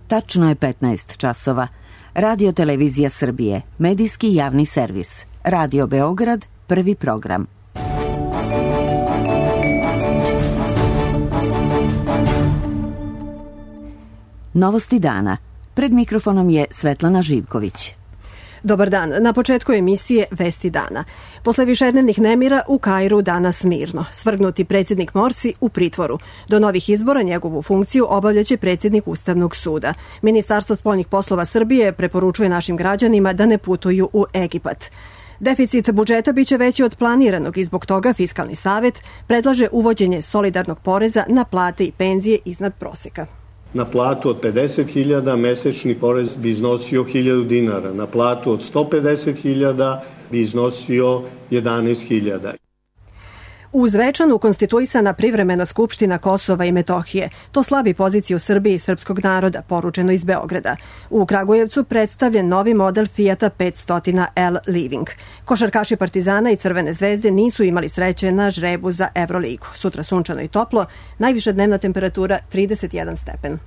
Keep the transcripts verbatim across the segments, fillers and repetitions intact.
Tačno je petnaest časova. Radio Televizija Srbije, medijski javni servis. Radio Beograd, prvi program. Novosti dana. Pred mikrofonom je Svetlana Živković. Dobar dan. Na početku emisije Vesti dana. Posle višednevnih nemira u Kairu danas mirno. Svrgnuti predsjednik Morsi u pritvoru. Do novih izbora njegovu funkciju obavljaće predsjednik Ustavnog suda. Ministarstvo spoljnih poslova Srbije preporučuje našim građanima da ne putuju u Egipat. Deficit budžeta biće veći od planiranog i zbog toga Fiskalni savet predlaže uvođenje solidarnog poreza na plate i penzije iznad proseka. Na platu od pedeset hiljada mesečni porez bi iznosio hiljadu dinara. Na platu od sto pedeset hiljada bi iznosio jedanaest hiljada. U Zvečanu konstituisana privremena skupština Kosova i Metohije. To slabi poziciju Srbije i srpskog naroda, poručeno iz Beograda. U Kragujevcu predstavljen novi model Fijata petsto L Living. Košarkaši Partizana i Crvene zvezde nisu imali sreće na žrebu za Evroligu. Sutra sunčano i toplo, najviša dnevna temperatura trideset jedan stepen.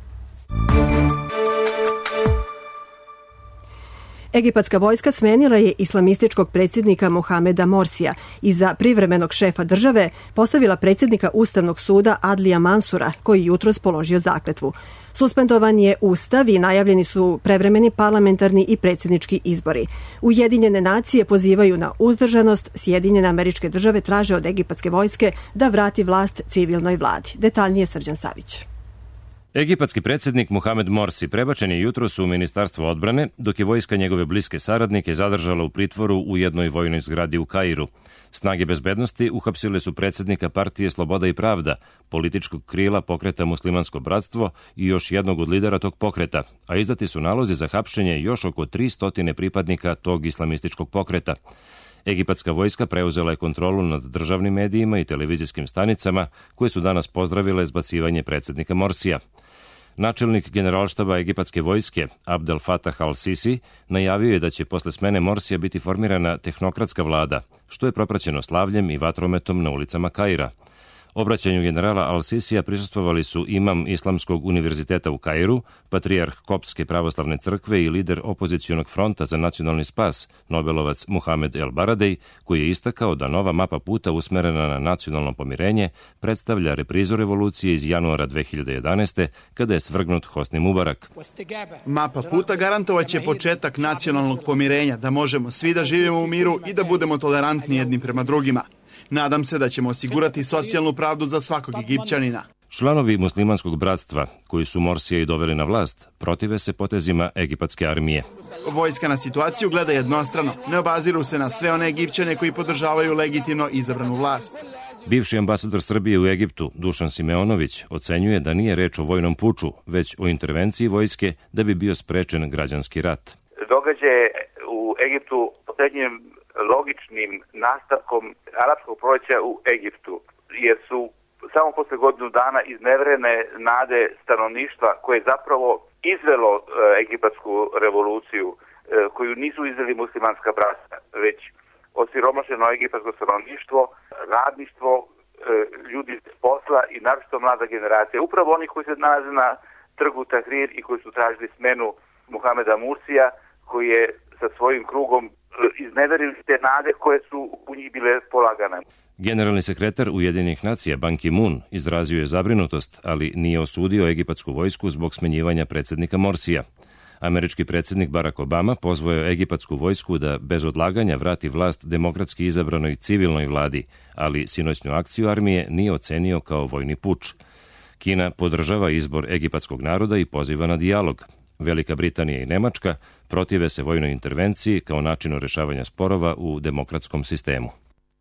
Egipatska vojska smenila je islamističkog predsjednika Mohameda Morsija i za privremenog šefa države postavila predsjednika Ustavnog suda Adlija Mansura, koji jutros položio zakletvu. Suspendovan je ustav i najavljeni su prevremeni parlamentarni i predsjednički izbori. Ujedinjene nacije pozivaju na uzdržanost, Sjedinjene Američke Države traže od egipatske vojske da vrati vlast civilnoj vladi. Detaljnije Srđan Savić. Egipatski predsjednik Mohamed Morsi prebačen je jutros u Ministarstvo odbrane, dok je vojska njegove bliske saradnike zadržala u pritvoru u jednoj vojnoj zgradi u Kairu. Snage bezbednosti uhapsile su predsjednika partije Sloboda i pravda, političkog krila pokreta Muslimansko bratstvo i još jednog od lidera tog pokreta, a izdati su nalozi za hapšenje još oko tristo pripadnika tog islamističkog pokreta. Egipatska vojska preuzela je kontrolu nad državnim medijima i televizijskim stanicama, koje su danas pozdravile zbacivanje predsjednika Morsija. Načelnik generalštaba egipatske vojske, Abdel Fattah al-Sisi, najavio je da će posle smene Morsija biti formirana tehnokratska vlada, što je propraćeno slavljem i vatrometom na ulicama Kaira. Obraćanju generala al-Sisija prisustvovali su imam Islamskog univerziteta u Kairu, patrijarh Koptske pravoslavne crkve i lider opozicionog fronta za nacionalni spas, nobelovac Muhamed El Baradej, koji je istakao da nova mapa puta usmerena na nacionalno pomirenje predstavlja reprizu revolucije iz januara dve hiljade jedanaeste. kada je svrgnut Hosni Mubarak. Mapa puta garantovaće početak nacionalnog pomirenja, da možemo svi da živimo u miru i da budemo tolerantni jedni prema drugima. Nadam se da ćemo osigurati socijalnu pravdu za svakog Egipćanina. Članovi muslimanskog bratstva, koji su Morsija i doveli na vlast, protive se potezima egipatske armije. Vojska na situaciju gleda jednostrano, ne obaziru se na sve one Egipćane koji podržavaju legitimno izabranu vlast. Bivši ambasador Srbije u Egiptu, Dušan Simeonović, ocenjuje da nije reč o vojnom puču, već o intervenciji vojske da bi bio sprečen građanski rat. Događaje u Egiptu posljednjim logičnim nastavkom arapskog proljeća u Egiptu, jer su samo posle godinu dana izneverene nade stanovništva koje je zapravo izvelo e, egipatsku revoluciju, e, koju nisu izveli muslimanska bratstva, već osiromašeno egipatsko stanovništvo, radništvo, e, ljudi bez posla i naročito mlada generacija. Upravo oni koji se nalaze na trgu Tahrir i koji su tražili smenu Mohameda Mursija, koji je sa svojim krugom izneverili te nade koje su u njih bile polagane. Generalni sekretar Ujedinjenih nacija Ban Ki-moon izrazio je zabrinutost, ali nije osudio egipatsku vojsku zbog smenjivanja predsjednika Morsija. Američki predsjednik Barack Obama pozvao je egipatsku vojsku da bez odlaganja vrati vlast demokratski izabranoj civilnoj vladi, ali sinoćnju akciju armije nije ocenio kao vojni puč. Kina podržava izbor egipatskog naroda i poziva na dijalog. Velika Britanija i Nemačka protive se vojnoj intervenciji kao načinu rešavanja sporova u demokratskom sistemu.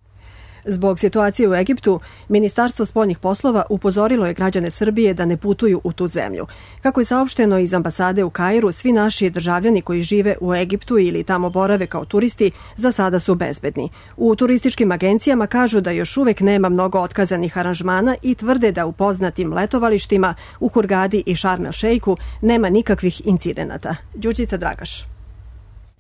Zbog situacije u Egiptu, Ministarstvo spoljnih poslova upozorilo je građane Srbije da ne putuju u tu zemlju. Kako je saopšteno iz ambasade u Kairu, svi naši državljani koji žive u Egiptu ili tamo borave kao turisti za sada su bezbedni. U turističkim agencijama kažu da još uvek nema mnogo otkazanih aranžmana i tvrde da u poznatim letovalištima u Hurgadi i Šarm el Šejku nema nikakvih incidenata. Đurđica Dragaš.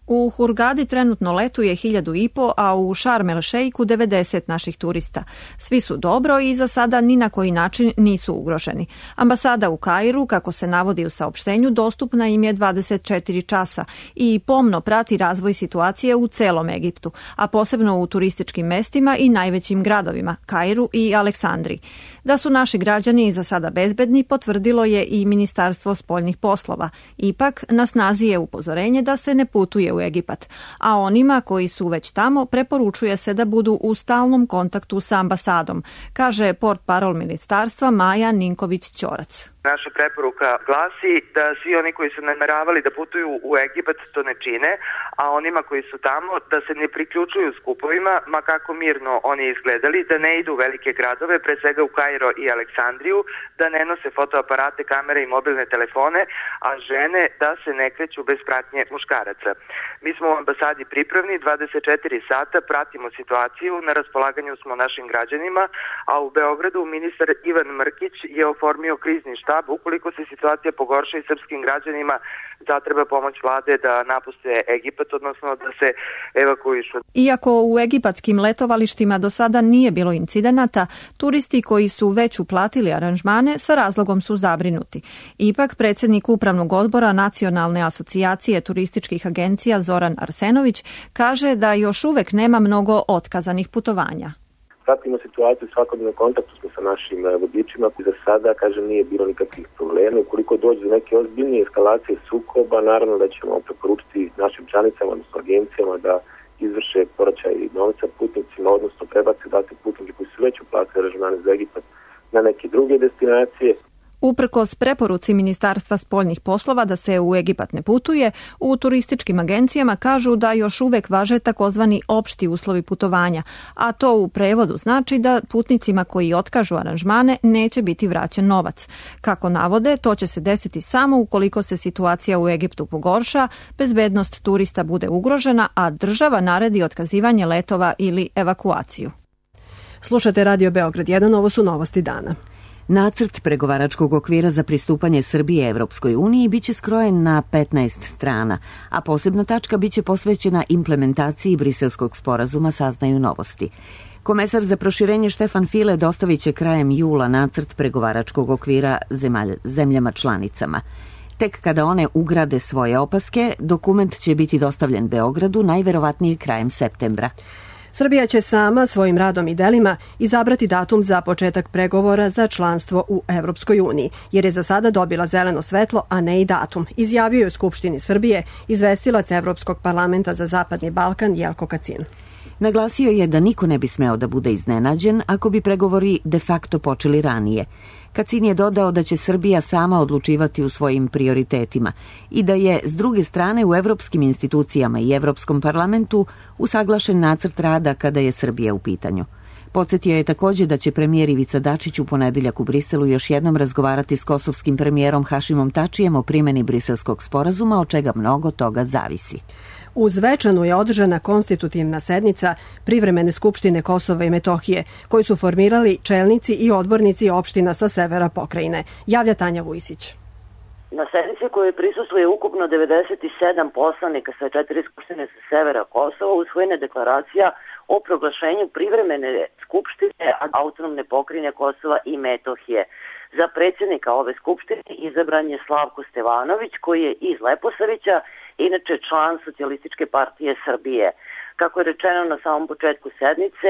U Hurgadi trenutno letuje hiljadu i po, a u Šarm el Šejku devedeset naših turista. Svi su dobro i za sada ni na koji način nisu ugroženi. Ambasada u Kairu, kako se navodi u saopštenju, dostupna im je dvadeset četiri časa i pomno prati razvoj situacije u celom Egiptu, a posebno u turističkim mestima i najvećim gradovima, Kairu i Aleksandriji. Da su naši građani za sada bezbedni, potvrdilo je i Ministarstvo spoljnih poslova. Ipak, na snazi je upozorenje da se ne putuje u Egipat, a onima koji su već tamo preporučuje se da budu u stalnom kontaktu sa ambasadom, kaže portparol ministarstva Maja Ninković-Ćorac. Naša preporuka glasi da svi oni koji su nameravali da putuju u Egipat to ne čine, a onima koji su tamo da se ne priključuju skupovima, ma kako mirno oni izgledali, da ne idu u velike gradove, pre svega u Kairo i Aleksandriju, da ne nose fotoaparate, kamere i mobilne telefone, a žene da se ne kreću bez pratnje muškaraca. Mi smo u ambasadi pripravni, dvadeset četiri sata pratimo situaciju, na raspolaganju smo našim građanima, a u Beogradu ministar Ivan Mrkić je oformio krizni štab. Ukoliko se situacija pogorša i srpskim građanima, zatreba pomoć vlade da napuste Egipat, odnosno da se evakuišu. Iako u egipatskim letovalištima do sada nije bilo incidenata, turisti koji su već uplatili aranžmane sa razlogom su zabrinuti. Ipak, predsjednik Upravnog odbora Nacionalne asocijacije turističkih agencija Zoran Arsenović kaže da još uvek nema mnogo otkazanih putovanja. Pratimo situaciju, svakodnevno kontaktu smo sa našim vodičima. Za sada, kažem, nije bilo nikakvih problema. Ukoliko dođe do neke ozbiljnije eskalacije sukoba, naravno da ćemo preporučiti našim članicama, odnosno agencijama da izvrše povraćaj novca putnicima, odnosno prebace date putnike koji su već uplatili aranžmane za Egipat na neke druge destinacije. Uprkos preporuci Ministarstva spoljnih poslova da se u Egipat ne putuje, u turističkim agencijama kažu da još uvek važe takozvani opšti uslovi putovanja, a to u prevodu znači da putnicima koji otkažu aranžmane neće biti vraćen novac. Kako navode, to će se desiti samo ukoliko se situacija u Egiptu pogorša, bezbednost turista bude ugrožena, a država naredi otkazivanje letova ili evakuaciju. Slušate Radio Beograd jedan, ovo su novosti dana. Nacrt pregovaračkog okvira za pristupanje Srbije Evropskoj uniji biće skrojen na petnaest strana, a posebna tačka biće posvećena implementaciji Briselskog sporazuma, saznaju Novosti. Komesar za proširenje Štefan File dostavit će krajem jula nacrt pregovaračkog okvira zemljama članicama. Tek kada one ugrade svoje opaske, dokument će biti dostavljen Beogradu najverovatnije krajem septembra. Srbija će sama svojim radom i delima izabrati datum za početak pregovora za članstvo u Evropskoj uniji, jer je za sada dobila zeleno svetlo, a ne i datum, izjavio je u Skupštini Srbije izvestilac Evropskog parlamenta za Zapadni Balkan Jelko Kacin. Naglasio je da niko ne bi smeo da bude iznenađen ako bi pregovori de facto počeli ranije. Kacin je dodao da će Srbija sama odlučivati u svojim prioritetima i da je, s druge strane, u evropskim institucijama i Evropskom parlamentu usaglašen nacrt rada kada je Srbija u pitanju. Podsjetio je također da će premijer Ivica Dačić u ponedeljak u Briselu još jednom razgovarati s kosovskim premijerom Hašimom Tačijem o primjeni Briselskog sporazuma, od čega mnogo toga zavisi. U Zvečanu je održana konstitutivna sednica Privremene skupštine Kosova i Metohije, koju su formirali čelnici i odbornici opština sa severa pokrajine. Javlja Tanja Vujsić. Na sednici kojoj prisustvuje ukupno devedeset sedam poslanika sa četiri skupštine sa severa Kosova usvojena je deklaracija o proglašenju privremene skupštine autonomne pokrajine Kosova i Metohije. Za predsjednika ove skupštine izabran je Slavko Stevanović, koji je iz Leposavića, inače član Socijalističke partije Srbije. Kako je rečeno na samom početku sednice,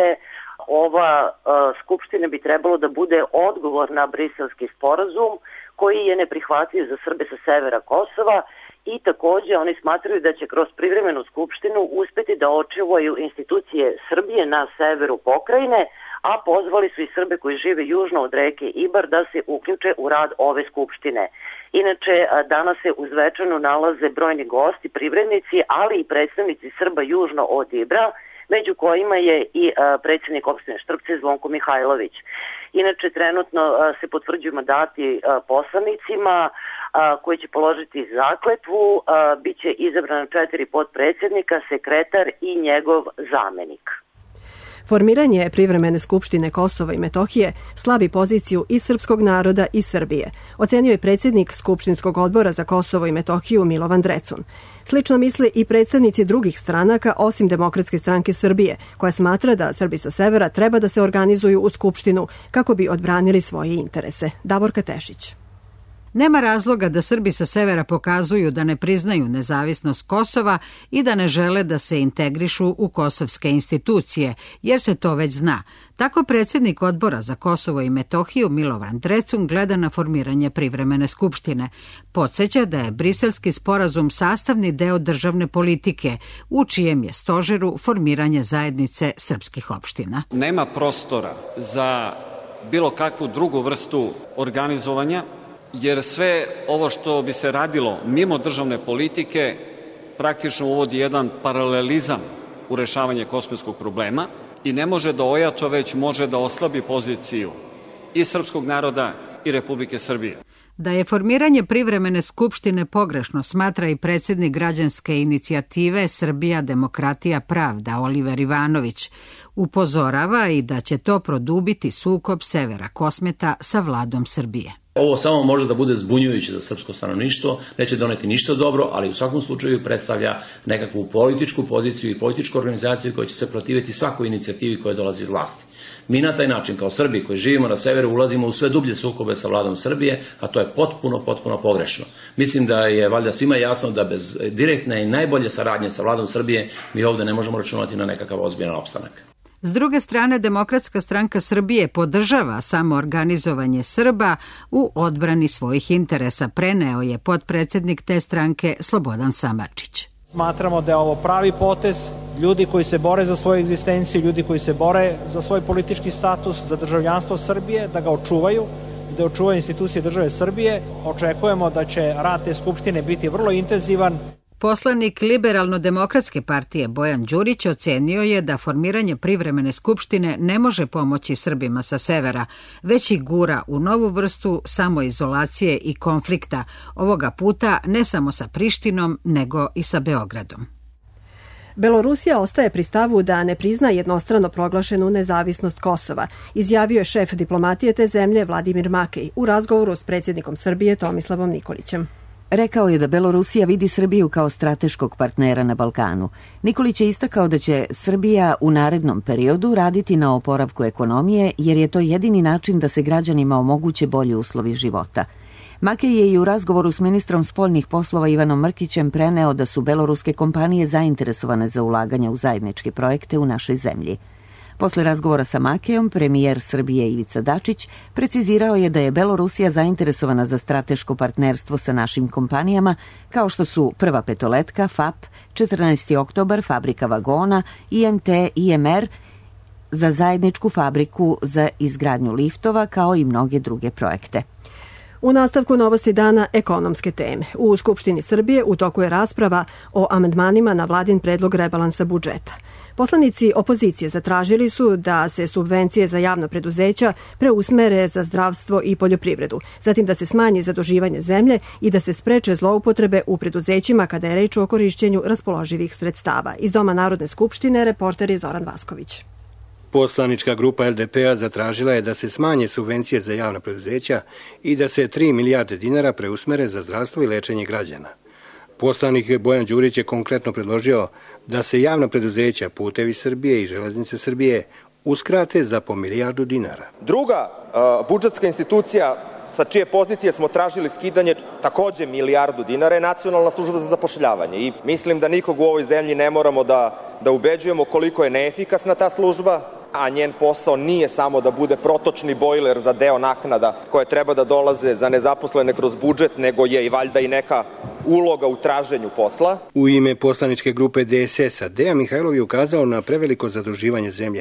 ova uh, skupština bi trebalo da bude odgovor na Briselski sporazum, koji je neprihvatljiv za Srbe sa severa Kosova, i također oni smatraju da će kroz privremenu skupštinu uspjeti da očuvaju institucije Srbije na severu pokrajine, a pozvali su i Srbe koji žive južno od reke Ibar da se uključe u rad ove skupštine. Inače, danas se u Zvečanu nalaze brojni gosti, privrednici, ali i predstavnici Srba južno od Ibra, među kojima je i predsjednik opštine Štrpce Zvonko Mihajlović. Inače, trenutno se potvrđuju mandati poslanicima koji će položiti zakletvu, biće izabrano četiri potpredsjednika, sekretar i njegov zamenik. Formiranje privremene skupštine Kosova i Metohije slabi poziciju i srpskog naroda i Srbije, ocenio je predsjednik Skupštinskog odbora za Kosovo i Metohiju Milovan Drecun. Slično misle i predstavnici drugih stranaka osim Demokratske stranke Srbije, koja smatra da Srbi sa severa treba da se organizuju u Skupštinu kako bi odbranili svoje interese. Davorka Tešić. Nema razloga da Srbi sa severa pokazuju da ne priznaju nezavisnost Kosova i da ne žele da se integrišu u kosovske institucije, jer se to već zna. Tako predsjednik odbora za Kosovo i Metohiju Milovan Drecun gleda na formiranje privremene skupštine. Podsjeća da je Briselski sporazum sastavni deo državne politike, u čijem je stožeru formiranje zajednice srpskih opština. Nema prostora za bilo kakvu drugu vrstu organizovanja, jer sve ovo što bi se radilo mimo državne politike praktično uvodi jedan paralelizam u rešavanje kosovskog problema i ne može da ojača, već može da oslabi poziciju i srpskog naroda i Republike Srbije. Da je formiranje privremene skupštine pogrešno smatra i predsjednik građanske inicijative Srbija, demokratija, pravda Oliver Ivanović. Upozorava i da će to produbiti sukob severa Kosmeta sa vladom Srbije. Ovo samo može da bude zbunjujuće za srpsko stanovništvo, neće doneti ništa dobro, ali u svakom slučaju predstavlja nekakvu političku poziciju i političku organizaciju koja će se protiviti svakoj inicijativi koja dolazi iz vlasti. Mi na taj način kao Srbi koji živimo na severu ulazimo u sve dublje sukobe sa vladom Srbije, a to je potpuno, potpuno pogrešno. Mislim da je valjda svima jasno da bez direktne i najbolje saradnje sa vladom Srbije mi ovde ne možemo računati na nekakav ozbiljan opstanak. S druge strane, Demokratska stranka Srbije podržava samoorganizovanje Srba u odbrani svojih interesa, preneo je potpredsjednik te stranke Slobodan Samardžić. Smatramo da je ovo pravi potez, ljudi koji se bore za svoju egzistenciju, ljudi koji se bore za svoj politički status, za državljanstvo Srbije, da ga očuvaju, da očuvaju institucije države Srbije. Očekujemo da će rad te skupštine biti vrlo intenzivan. Poslanik Liberalno-demokratske partije Bojan Đurić ocenio je da formiranje privremene skupštine ne može pomoći Srbima sa severa, već ih gura u novu vrstu samoizolacije i konflikta, ovoga puta ne samo sa Prištinom, nego i sa Beogradom. Belorusija ostaje pri stavu da ne prizna jednostrano proglašenu nezavisnost Kosova, izjavio je šef diplomatije te zemlje Vladimir Makej u razgovoru s predsjednikom Srbije Tomislavom Nikolićem. Rekao je da Belorusija vidi Srbiju kao strateškog partnera na Balkanu. Nikolić je istakao da će Srbija u narednom periodu raditi na oporavku ekonomije, jer je to jedini način da se građanima omoguće bolji uslovi života. Makej je i u razgovoru s ministrom spoljnih poslova Ivanom Mrkićem preneo da su beloruske kompanije zainteresovane za ulaganje u zajedničke projekte u našoj zemlji. Posle razgovora sa Makejom, premijer Srbije Ivica Dačić precizirao je da je Belorusija zainteresovana za strateško partnerstvo sa našim kompanijama, kao što su Prva petoletka, F A P, četrnaesti oktobar, Fabrika vagona, I M T, I M R, za zajedničku fabriku za izgradnju liftova, kao i mnoge druge projekte. U nastavku novosti dana ekonomske teme. U Skupštini Srbije u toku je rasprava o amandmanima na vladin predlog rebalansa budžeta. Poslanici opozicije zatražili su da se subvencije za javna preduzeća preusmere za zdravstvo i poljoprivredu, zatim da se smanji zaduživanje zemlje i da se spreče zloupotrebe u preduzećima kada je reč o korišćenju raspoloživih sredstava. Iz Doma Narodne skupštine reporter je Zoran Vasković. Poslanička grupa L D P-a zatražila je da se smanje subvencije za javna preduzeća i da se tri milijarde dinara preusmere za zdravstvo i lečenje građana. Poslanik Bojan Đurić je konkretno predložio da se javna preduzeća Putevi Srbije i Železnice Srbije uskrate za po milijardu dinara. Druga uh, budžetska institucija sa čije pozicije smo tražili skidanje takođe milijardu dinara je Nacionalna služba za zapošljavanje i mislim da nikog u ovoj zemlji ne moramo da, da ubeđujemo koliko je neefikasna ta služba, a njen posao nije samo da bude protočni bojler za deo naknada koje treba da dolaze za nezaposlene kroz budžet, nego je i valjda i neka uloga u traženju posla. U ime poslaničke grupe D S S-a Dejan Mihajlov je ukazao na preveliko zaduživanje zemlje,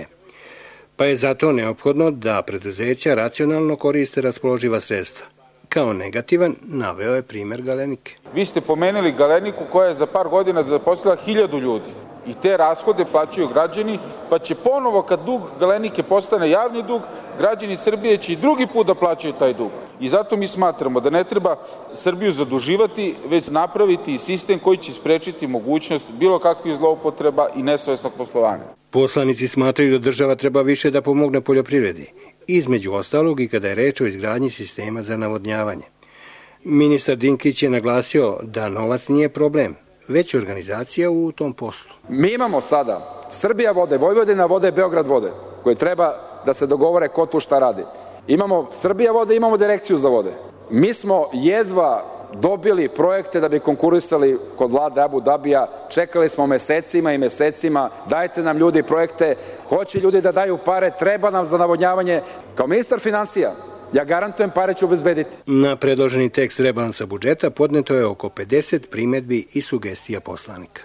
pa je zato neophodno da preduzeća racionalno koriste raspoloživa sredstva. Kao negativan naveo je primer Galenike. Vi ste pomenuli Galeniku koja je za par godina zaposlila hiljadu ljudi. I te rashode plaćaju građani, pa će ponovo kad dug Galenike postane javni dug, građani Srbije će i drugi put da plaćaju taj dug. I zato mi smatramo da ne treba Srbiju zaduživati, već napraviti sistem koji će sprečiti mogućnost bilo kakvih zloupotreba i nesavesnog poslovanja. Poslanici smatraju da država treba više da pomogne poljoprivredi, između ostalog i kada je reč o izgradnji sistema za navodnjavanje. Ministar Dinkić je naglasio da novac nije problem, već organizacija u tom poslu. Mi imamo sada Srbija vode, Vojvodina vode, Beograd vode, koje treba da se dogovore ko tu šta radi. Imamo Srbija vode, imamo direkciju za vode. Mi smo jedva dobili projekte da bi konkurisali kod vlade Abu Dabija, čekali smo mesecima i mesecima, dajte nam ljudi projekte, hoće ljudi da daju pare, treba nam za navodnjavanje. Kao ministar finansija, ja garantujem, pare ću obezbediti. Na predloženi tekst rebalansa budžeta podneto je oko pedeset primedbi i sugestija poslanika.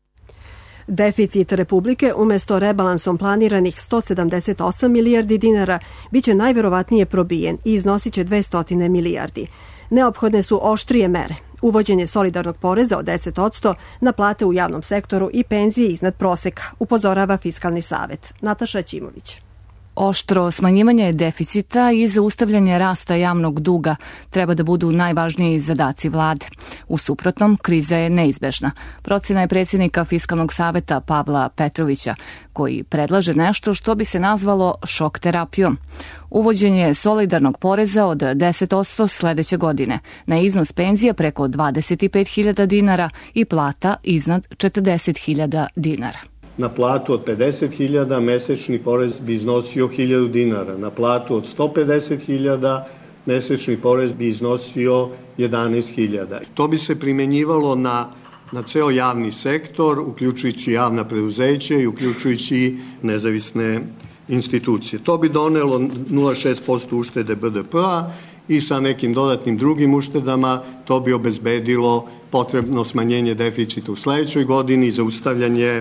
Deficit Republike umesto rebalansom planiranih sto sedamdeset osam milijardi dinara biće najverovatnije probijen i iznosit će dvesta milijardi. Neophodne su oštrije mere. Uvođenje solidarnog poreza od deset posto na plate u javnom sektoru i penzije iznad proseka, upozorava Fiskalni savet. Nataša Ćimović. Oštro smanjivanje deficita i zaustavljanje rasta javnog duga treba da budu najvažniji zadaci vlade. U suprotnom, kriza je neizbežna. Procena je predsjednika Fiskalnog saveta Pavla Petrovića, koji predlaže nešto što bi se nazvalo šok terapijom. Uvođenje solidarnog poreza od deset posto sledeće godine na iznos penzija preko dvadeset pet hiljada dinara i plata iznad četrdeset hiljada dinara. Na platu od pedeset hiljada mesečni porez bi iznosio hiljadu dinara. Na platu od sto pedeset hiljada mesečni porez bi iznosio jedanaest hiljada. To bi se primenjivalo na, na ceo javni sektor, uključujući javna preduzeća i uključujući nezavisne institucije. To bi donelo nula zarez šest posto uštede B D P-a i sa nekim dodatnim drugim uštedama to bi obezbedilo potrebno smanjenje deficita u sledećoj godini i zaustavljanje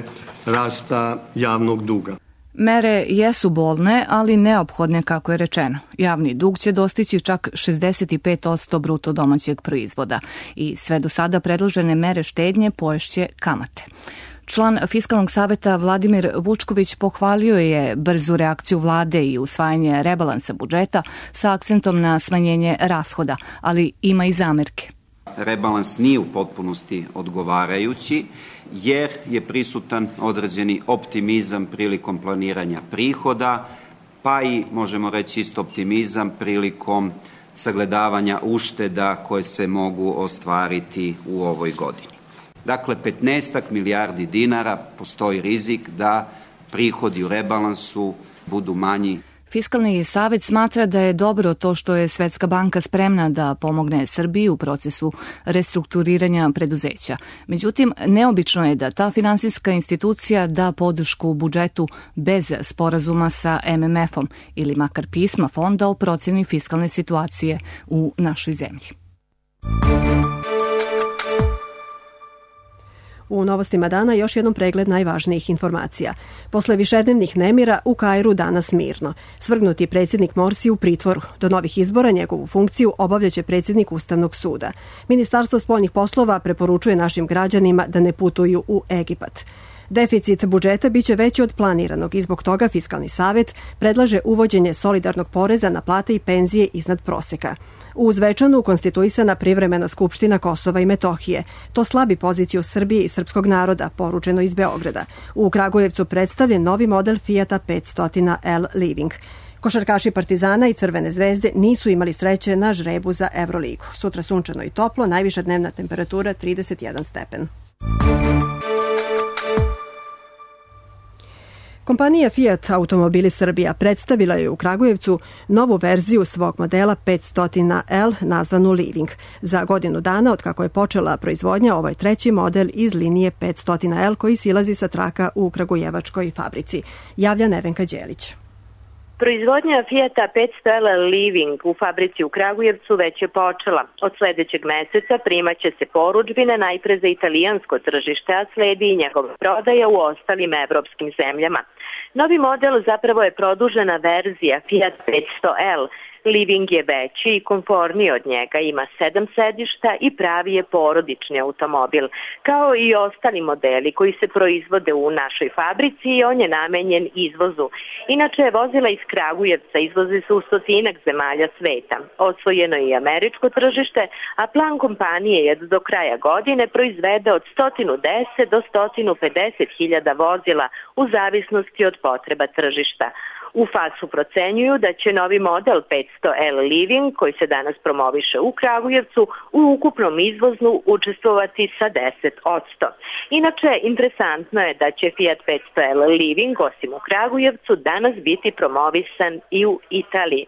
rasta javnog duga. Mere jesu bolne, ali neophodne, kako je rečeno. Javni dug će dostići čak šezdeset pet posto bruto domaćeg proizvoda i sve do sada predložene mere štednje poješće kamate. Član Fiskalnog saveta Vladimir Vučković pohvalio je brzu reakciju vlade i usvajanje rebalansa budžeta sa akcentom na smanjenje rashoda, ali ima i zamerke. Rebalans nije u potpunosti odgovarajući jer je prisutan određeni optimizam prilikom planiranja prihoda, pa i možemo reći isto optimizam prilikom sagledavanja ušteda koje se mogu ostvariti u ovoj godini. Dakle, petnaestak milijardi dinara postoji rizik da prihodi u rebalansu budu manji. Fiskalni savet smatra da je dobro to što je Svetska banka spremna da pomogne Srbiji u procesu restrukturiranja preduzeća. Međutim, neobično je da ta finansijska institucija da podršku budžetu bez sporazuma sa M M F-om ili makar pisma fonda o procjeni fiskalne situacije u našoj zemlji. U novostima dana još jednom pregled najvažnijih informacija. Posle višednevnih nemira u Kairu danas mirno. Svrgnuti predsjednik Morsi u pritvoru. Do novih izbora njegovu funkciju obavljaće predsjednik Ustavnog suda. Ministarstvo spoljnih poslova preporučuje našim građanima da ne putuju u Egipat. Deficit budžeta biće veći od planiranog i zbog toga Fiskalni savet predlaže uvođenje solidarnog poreza na plate i penzije iznad proseka. U Zvečanu konstituisana privremena skupština Kosova i Metohije. To slabi poziciju Srbije i srpskog naroda, poručeno iz Beograda. U Kragujevcu predstavljen novi model Fijata petsto L Living. Košarkaši Partizana i Crvene zvezde nisu imali sreće na žrebu za Evroligu. Sutra sunčano i toplo, najviša dnevna temperatura trideset jedan stepen. Kompanija Fiat Automobili Srbija predstavila je u Kragujevcu novu verziju svog modela petsto L nazvanu Living. Za godinu dana od kako je počela proizvodnja, ovo je treći model iz linije petsto L koji silazi sa traka u kragujevačkoj fabrici. Javlja Nevenka Đelić. Proizvodnja Fijata petsto L Living u fabrici u Kragujevcu već je počela. Od sledećeg meseca primaće se porudžbine najpre za italijansko tržište, a sledi i njegova prodaja u ostalim evropskim zemljama. Novi model zapravo je produžena verzija Fiat petsto L. Living je veći i komforniji od njega, ima sedam sedišta i pravi je porodični automobil. Kao i ostali modeli koji se proizvode u našoj fabrici, on je namenjen izvozu. Inače, vozila iz Kragujevca izvoze se u stotinak zemalja sveta. Osvojeno je i američko tržište, a plan kompanije je da do kraja godine proizvede od sto deset do sto pedeset hiljada vozila u zavisnosti od potreba tržišta. U fasu procenjuju da će novi model petsto L Living, koji se danas promoviše u Kragujevcu, u ukupnom izvozu učestvovati sa deset posto. Inače, interesantno je da će Fiat petsto L Living, osim u Kragujevcu, danas biti promovisan i u Italiji.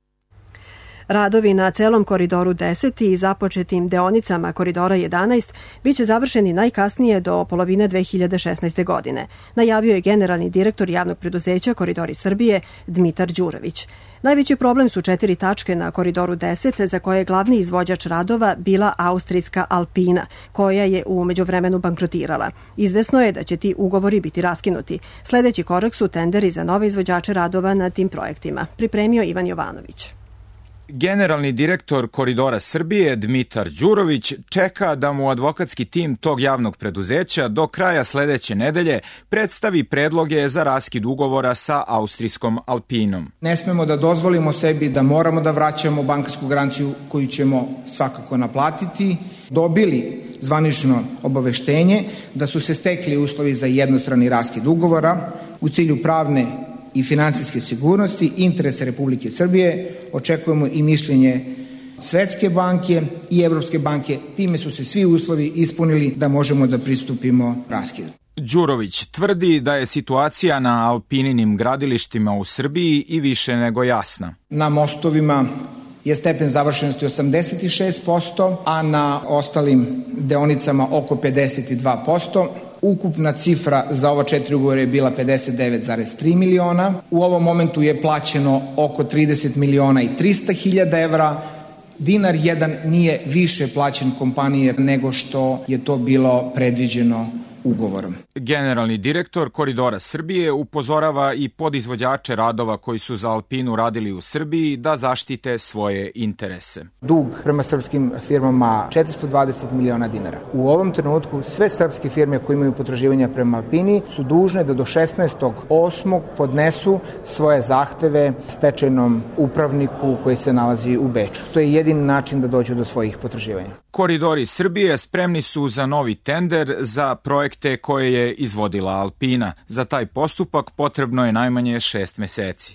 Radovi na celom koridoru deset i započetim deonicama koridora jedanaest biće završeni najkasnije do polovine dve hiljade šesnaeste. godine, najavio je generalni direktor javnog preduzeća Koridori Srbije Dmitar Đurović. Najveći problem su četiri tačke na koridoru deset za koje je glavni izvođač radova bila austrijska Alpina, koja je u međuvremenu bankrotirala. Izvesno je da će ti ugovori biti raskinuti. Sledeći korak su tenderi za nove izvođače radova na tim projektima, pripremio Ivan Jovanović. Generalni direktor Koridora Srbije Dmitar Đurović čeka da mu advokatski tim tog javnog preduzeća do kraja sledeće nedelje predstavi predloge za raskid ugovora sa austrijskom Alpinom. Ne smemo da dozvolimo sebi da moramo da vraćamo bankarsku garanciju koju ćemo svakako naplatiti. Dobili zvanično obaveštenje da su se stekli uslovi za jednostrani raskid ugovora u cilju pravne i finansijske sigurnosti, interese Republike Srbije, očekujemo i mišljenje Svetske banke i Evropske banke. Time su se svi uslovi ispunili da možemo da pristupimo raskidu. Đurović tvrdi da je situacija na alpininim gradilištima u Srbiji i više nego jasna. Na mostovima je stepen završenosti osamdeset šest posto, a na ostalim deonicama oko pedeset dva posto. Ukupna cifra za ova četiri ugovora je bila pedeset devet zarez tri miliona. U ovom momentu je plaćeno oko trideset miliona i trista hiljada evra. Dinar jedan nije više plaćen kompanije nego što je to bilo predviđeno ugovorom. Generalni direktor Koridora Srbije upozorava i podizvođače radova koji su za Alpinu radili u Srbiji da zaštite svoje interese. Dug prema srpskim firmama četiristo dvadeset miliona dinara. U ovom trenutku sve srpske firme koje imaju potraživanja prema Alpini su dužne da do šesnaestog osmog podnesu svoje zahteve stečajnom upravniku koji se nalazi u Beču. To je jedini način da dođu do svojih potraživanja. Koridori Srbije spremni su za novi tender za projekte koje je izvodila Alpina. Za taj postupak potrebno je najmanje šest meseci.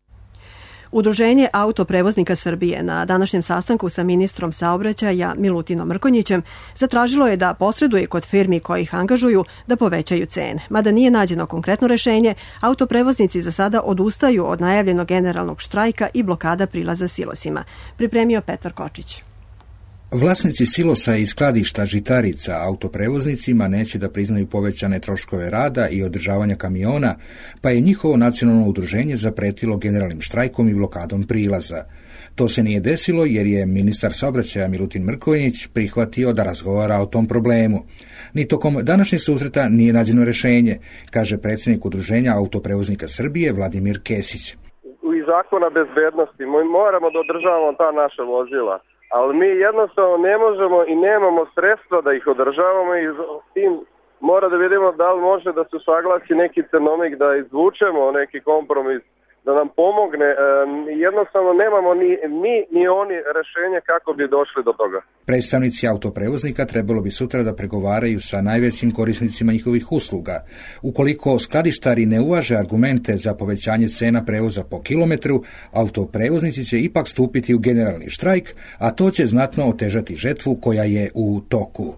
Udruženje autoprevoznika Srbije na današnjem sastanku sa ministrom saobraćaja Milutinom Mrkonjićem zatražilo je da posreduje kod firmi koji ih angažuju da povećaju cene. Mada nije nađeno konkretno rešenje, autoprevoznici za sada odustaju od najavljenog generalnog štrajka i blokada prilaza silosima. Pripremio Petar Kočić. Vlasnici silosa i skladišta žitarica autoprevoznicima neće da priznaju povećane troškove rada i održavanja kamiona, pa je njihovo nacionalno udruženje zapretilo generalnim štrajkom i blokadom prilaza. To se nije desilo jer je ministar saobraćaja Milutin Mrkonjić prihvatio da razgovara o tom problemu. Ni tokom današnjeg susreta nije nađeno rešenje, kaže predsjednik udruženja autoprevoznika Srbije Vladimir Kesić. Iz zakona bezbednosti moramo da održavamo ta naša vozila. Ali mi jednostavno ne možemo i nemamo sredstva da ih održavamo i s tim mora da vidimo da li može da se usaglasi neki cenovnik, da izvučemo neki kompromis, da nam pomogne. E, jednostavno nemamo ni mi ni oni rešenje kako bi došli do toga. Predstavnici autoprevoznika trebalo bi sutra da pregovaraju sa najvećim korisnicima njihovih usluga. Ukoliko skladištari ne uvaže argumente za povećanje cena prevoza po kilometru, autoprevoznici će ipak stupiti u generalni štrajk, a to će znatno otežati žetvu koja je u toku.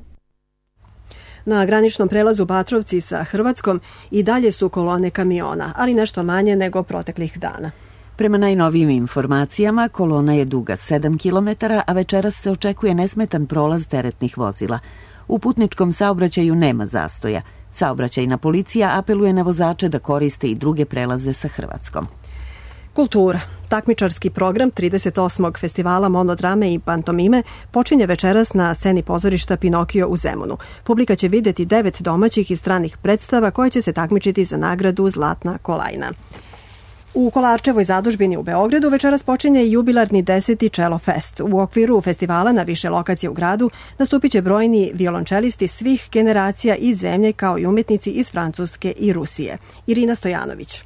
Na graničnom prelazu Batrovci sa Hrvatskom i dalje su kolone kamiona, ali nešto manje nego proteklih dana. Prema najnovijim informacijama, kolona je duga sedam kilometara, a večeras se očekuje nesmetan prolaz teretnih vozila. U putničkom saobraćaju nema zastoja. Saobraćajna policija apeluje na vozače da koriste i druge prelaze sa Hrvatskom. Kultura. Takmičarski program trideset osmog festivala monodrame i pantomime počinje večeras na sceni pozorišta Pinokio u Zemunu. Publika će vidjeti devet domaćih i stranih predstava koje će se takmičiti za nagradu Zlatna kolajna. U Kolarčevoj zadužbini u Beogradu večeras počinje i jubilarni deseti Cello Fest. U okviru festivala na više lokacije u gradu nastupit će brojni violončelisti svih generacija iz zemlje kao i umetnici iz Francuske i Rusije. Irina Stojanović.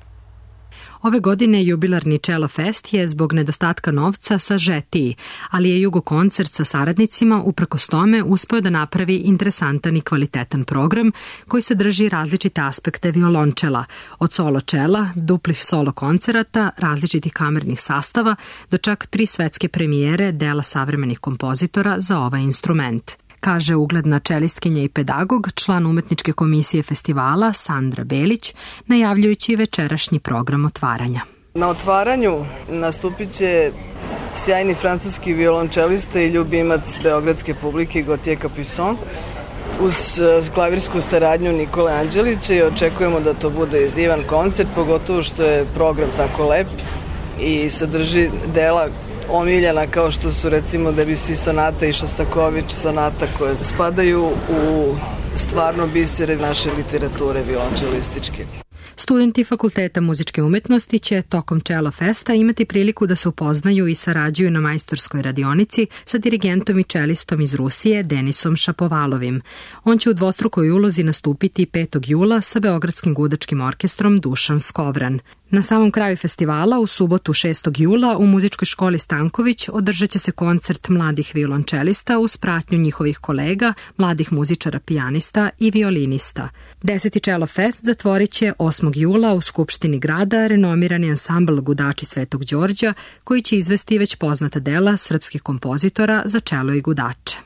Ove godine jubilarni Cello Fest je zbog nedostatka novca sažetiji, ali je Jugo koncert sa saradnicima uprkos tome uspeo da napravi interesantan i kvalitetan program koji sadrži različite aspekte violončela, od solo čela, duplih solo koncerata, različitih kamernih sastava, do čak tri svetske premijere dela savremenih kompozitora za ovaj instrument, kaže ugledna čelistkinja i pedagog, član umetničke komisije festivala Sandra Belić, najavljujući večerašnji program otvaranja. Na otvaranju nastupit će sjajni francuski violončelista i ljubimac beogradske publike Gauthier Capuçon uz klavirsku saradnju Nikole Anđelića i očekujemo da to bude divan koncert, pogotovo što je program tako lep i sadrži dela omiljena kao što su recimo Debussy sonata i Šostaković sonata koje spadaju u stvarno bisere naše literature violončelističke. Studenti Fakulteta muzičke umetnosti će tokom Cello Festa imati priliku da se upoznaju i sarađuju na majstorskoj radionici sa dirigentom i čelistom iz Rusije Denisom Šapovalovim. On će u dvostrukoj ulozi nastupiti petog jula sa Beogradskim gudačkim orkestrom Dušan Skovran. Na samom kraju festivala, u subotu šestog jula, u muzičkoj školi Stanković održat će se koncert mladih violončelista uz pratnju njihovih kolega, mladih muzičara pijanista i violinista. Deseti Cello Fest zatvorit će osmog jula u Skupštini grada renomirani ansambl Gudači Svetog Đorđa, koji će izvesti već poznata dela srpskih kompozitora za čelo i gudače.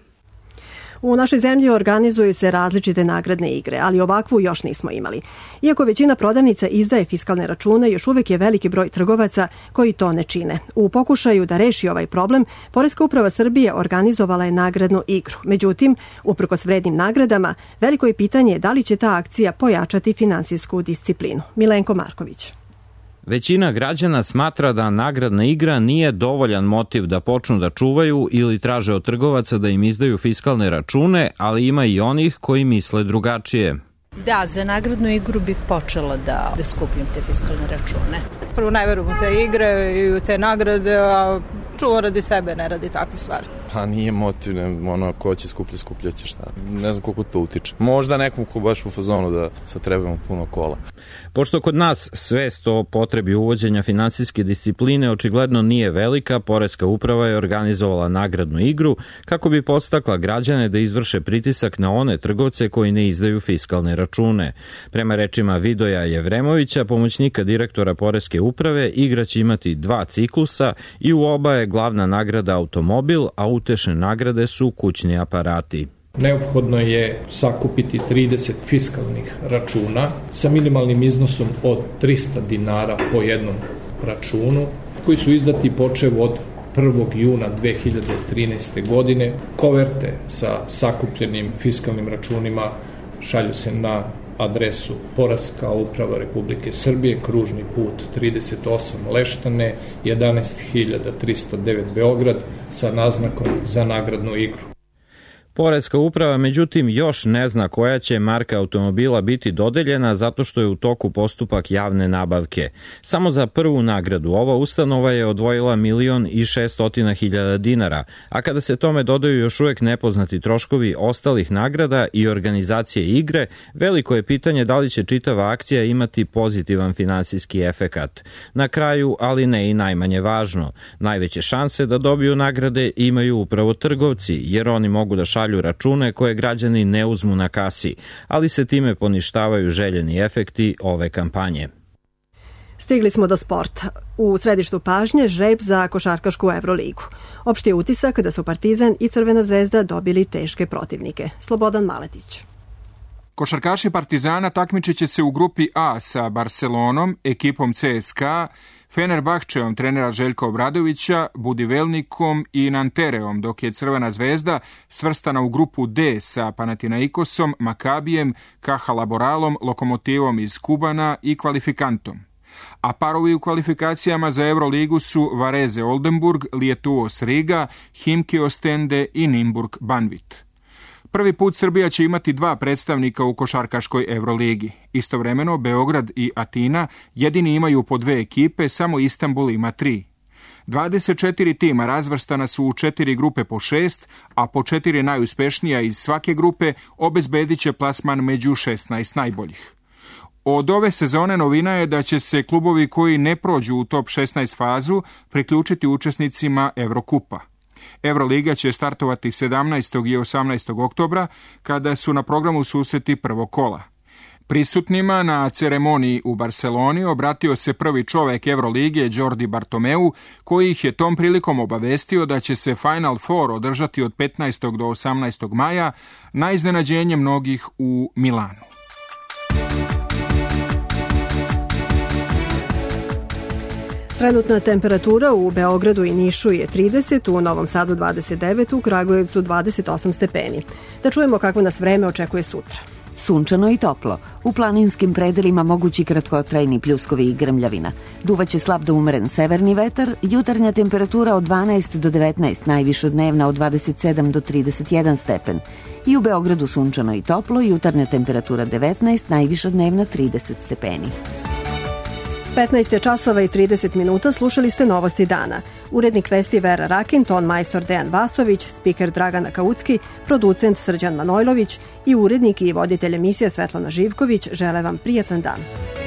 U našoj zemlji organizuju se različite nagradne igre, ali ovakvu još nismo imali. Iako većina prodavnica izdaje fiskalne račune, još uvek je veliki broj trgovaca koji to ne čine. U pokušaju da reši ovaj problem, Poreska uprava Srbije organizovala je nagradnu igru. Međutim, uprkos vrednim nagradama, veliko je pitanje da li će ta akcija pojačati finansijsku disciplinu. Milenko Marković. Većina građana smatra da nagradna igra nije dovoljan motiv da počnu da čuvaju ili traže od trgovaca da im izdaju fiskalne račune, ali ima i onih koji misle drugačije. Da, za nagradnu igru bih počela da, da skupljam te fiskalne račune. Prvo ne verujem u te igre i u te nagrade, a čuva radi sebe, ne radi takve stvari. Pa nije motiv, ne, ono, ko će skuplje, skuplje će šta. Ne znam koliko to utiče. Možda nekom ko baš u fazonu da sad trebamo puno kola. Pošto kod nas svest o potrebi uvođenja finansijske discipline očigledno nije velika, Poreska uprava je organizovala nagradnu igru kako bi podstakla građane da izvrše pritisak na one trgovce koji ne izdaju fiskalne račune. Prema rečima Vidoja Jevremovića, pomoćnika direktora Poreske uprave, igra će imati dva ciklusa i u oba je glavna nagrada automobil, a utešne nagrade su kućni aparati. Neophodno je sakupiti trideset fiskalnih računa sa minimalnim iznosom od trista dinara po jednom računu, koji su izdati počev od prvog juna dve hiljade trinaeste. godine. Koverte sa sakupljenim fiskalnim računima šalju se na adresu Poreska uprava Republike Srbije, kružni put trideset osam Leštane, jedanaest hiljada trista devet Beograd sa naznakom za nagradnu igru. Poreska uprava, međutim, još ne zna koja će marka automobila biti dodeljena zato što je u toku postupak javne nabavke. Samo za prvu nagradu ova ustanova je odvojila milion i šestotina hiljada dinara, a kada se tome dodaju još uvek nepoznati troškovi ostalih nagrada i organizacije igre, veliko je pitanje da li će čitava akcija imati pozitivan finansijski efekat. Na kraju, ali ne i najmanje važno, najveće šanse da dobiju nagrade imaju upravo trgovci, jer oni mogu da šalju račune koje građani ne uzmu na kasi, ali se time poništavaju željeni efekti ove kampanje. Stigli smo do sporta. U središtu pažnje žreb za košarkašku Evroligu. Opšti je utisak da su Partizan i Crvena zvezda dobili teške protivnike. Slobodan Maletić. Košarkaši Partizana takmičit će se u grupi A sa Barcelonom, ekipom C S K A, Fenerbahčeom trenera Željka Obradovića, Budivelnikom i Nantereom, dok je Crvena zvezda svrstana u grupu D sa Panathinaikosom, Makabijem, Caja Laboralom, Lokomotivom iz Kubana i Kvalifikantom. A parovi u kvalifikacijama za Euroligu su Varese Oldenburg, Lietuvos Riga, Himki Ostende i Nimburg Banvit. Prvi put Srbija će imati dva predstavnika u košarkaškoj Evroligi. Istovremeno, Beograd i Atina jedini imaju po dve ekipe, samo Istanbul ima tri. dvadeset četiri tima razvrstana su u četiri grupe po šest, a po četiri najuspešnija iz svake grupe obezbedit će plasman među šesnaest najboljih. Od ove sezone novina je da će se klubovi koji ne prođu u top šesnaest fazu priključiti učesnicima Evrokupa. Evroliga će startovati sedamnaestog i osamnaestog oktobra, kada su na programu susreti prvog kola. Prisutnima na ceremoniji u Barseloni obratio se prvi čovek Evrolige Đordi Bartomeu, koji ih je tom prilikom obavestio da će se Final Four održati od petnaestog do osamnaestog maja, na iznenađenje mnogih u Milanu. Trenutna temperatura u Beogradu i Nišu je trideset, u Novom Sadu dvadeset devet, u Kragujevcu dvadeset osam stepeni. Da čujemo kako nas vreme očekuje sutra. Sunčano i toplo. U planinskim predelima mogući kratkotrajni pljuskovi i grmljavina. Duvaće slab do umeren severni vetar, jutarnja temperatura od dvanaest do devetnaest, najviša dnevna od dvadeset sedam do trideset jedan stepen. I u Beogradu sunčano i toplo, jutarnja temperatura devetnaest, najviša dnevna trideset stepeni. petnaest je časova i trideset minuta, slušali ste Novosti dana. Urednik Vesti Vera Rakin, ton majstor Dejan Vasović, spiker Dragana Kaucki, producent Srđan Manojlović i urednik i voditelj emisija Svetlana Živković žele vam prijatan dan.